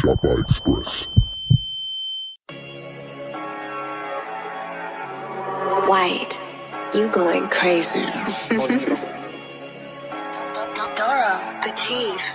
Shot by Express. White, you going crazy. Dora, the chief.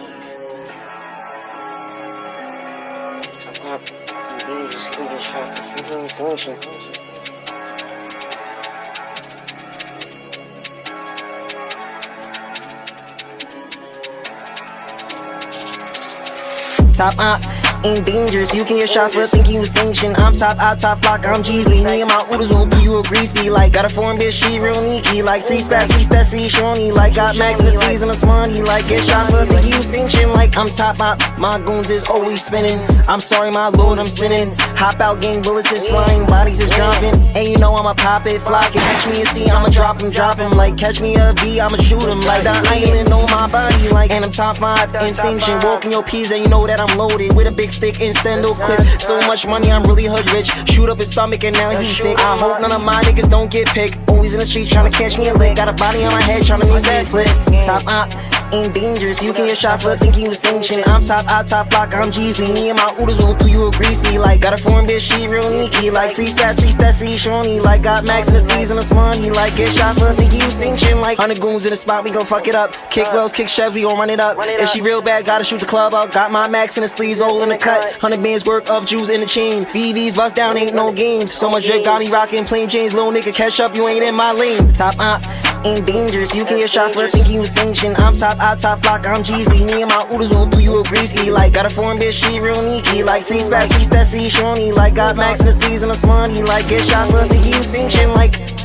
Top ain't dangerous, you can get shot for thinking you was sanctioned. I'm top flock, I'm Jeezy. Me and my oodles won't do you a greasy. Like, got a foreign bitch, she real neaky. Like, free spats, free step, free shorty. Like, got max in the sleeves and a smarty. Like, get shot for thinking you sanctioned. Like, I'm top, my goons is always spinning. I'm sorry, my lord, I'm sinning. Hop out, gang bullets is flying, bodies is dropping. And you know I'ma pop it, fly. Can catch me a C, I'ma drop him. Like, catch me a V, I'ma shoot him. Like, the island on my body. Like, and I'm top 5 in sanction. Walking your P's and you know that I'm loaded with a big stick and stendo clip. So much money, I'm really hood rich. Shoot up his stomach and now he's sick. I hope none of my niggas don't get picked. Always in the street trying to catch me a lick. Got a body on my head trying to make that flip. Top ain't dangerous, you can get shot for thinking you was sanctioned. I'm top flock, I'm Jeezy. Me and my oodles won't do you a greasy. Like, got a foreign bitch, she real neaky. Like, free spats, free step, free shorty. Like, got max in the sleeves and a smarty. Like, get shot for thinking you sanctioned. Like, 100 goons in the spot, we gon' fuck it up. Kick wells, kick Chev, we gon' run it up. If she real bad, gotta shoot the club up. Got my max in the sleeves, all in the cut. 100 bands worth of juice in the chain. VVs bust down, ain't no games. So much drip, got me rockin' plain James. Little nigga, catch up, you ain't in my lane. Top ain't dangerous, you can get shot for thinking you was sanctioned. I'm top flock, I'm Jeezy. Me and my oodles won't do you a greasy. Like, got a foreign bitch, she real neaky. Like, free spats, free step, free shorty. Like, got max in the sleeves and a smarty. Like, get shot for thinking you sanctioned. Like,